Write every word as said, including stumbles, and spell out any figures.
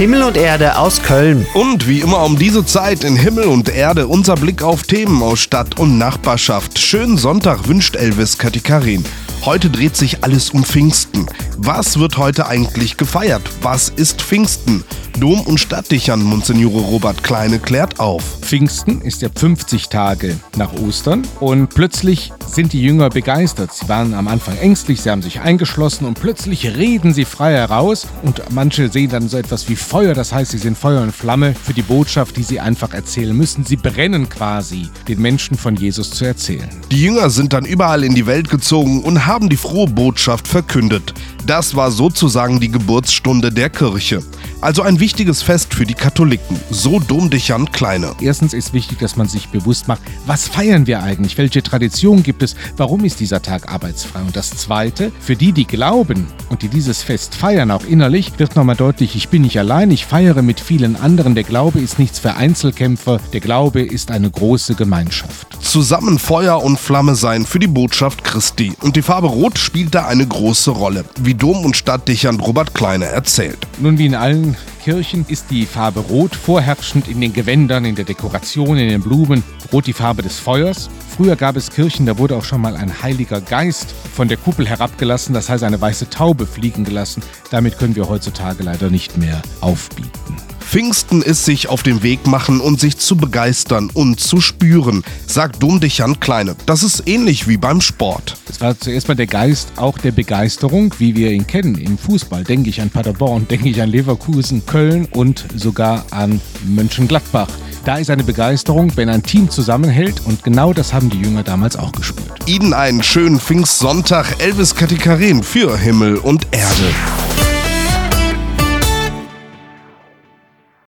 Himmel und Erde aus Köln. Und wie immer um diese Zeit in Himmel und Erde unser Blick auf Themen aus Stadt und Nachbarschaft. Schönen Sonntag wünscht Elvis Katikarin. Heute dreht sich alles um Pfingsten. Was wird heute eigentlich gefeiert? Was ist Pfingsten? Dom- und Stadtdechant Monsignore Robert Kleine klärt auf. Pfingsten ist ja fünfzig Tage nach Ostern und plötzlich sind die Jünger begeistert. Sie waren am Anfang ängstlich, sie haben sich eingeschlossen und plötzlich reden sie frei heraus und manche sehen dann so etwas wie Feuer, das heißt, sie sind Feuer und Flamme für die Botschaft, die sie einfach erzählen müssen. Sie brennen quasi, den Menschen von Jesus zu erzählen. Die Jünger sind dann überall in die Welt gezogen und haben die frohe Botschaft verkündet. Das war sozusagen die Geburtsstunde der Kirche. Also ein wichtiges Fest für die Katholiken, so Domdechant Kleine. Erstens ist wichtig, dass man sich bewusst macht, was feiern wir eigentlich, welche Tradition gibt es, warum ist dieser Tag arbeitsfrei? Und das Zweite, für die, die glauben und die dieses Fest feiern, auch innerlich, wird nochmal deutlich, ich bin nicht allein, ich feiere mit vielen anderen. Der Glaube ist nichts für Einzelkämpfer, der Glaube ist eine große Gemeinschaft. Zusammen Feuer und Flamme sein für die Botschaft Christi. Und die Farbe Rot spielt da eine große Rolle, wie Dom- und Stadtdechant Robert Kleine erzählt. Nun, wie in allen Kirchen ist die Farbe Rot vorherrschend in den Gewändern, in der Dekoration, in den Blumen. Rot die Farbe des Feuers. Früher gab es Kirchen, da wurde auch schon mal ein Heiliger Geist von der Kuppel herabgelassen, das heißt eine weiße Taube fliegen gelassen. Damit können wir heutzutage leider nicht mehr aufbieten. Pfingsten ist sich auf den Weg machen und sich zu begeistern und zu spüren, sagt Domdechant Kleine. Das ist ähnlich wie beim Sport. Es war zuerst mal der Geist auch der Begeisterung, wie wir ihn kennen im Fußball. Denke ich an Paderborn, denke ich an Leverkusen, Köln und sogar an Mönchengladbach. Da ist eine Begeisterung, wenn ein Team zusammenhält und genau das haben die Jünger damals auch gespürt. Ihnen einen schönen Pfingstsonntag, Elvis Katikarin für Himmel und Erde.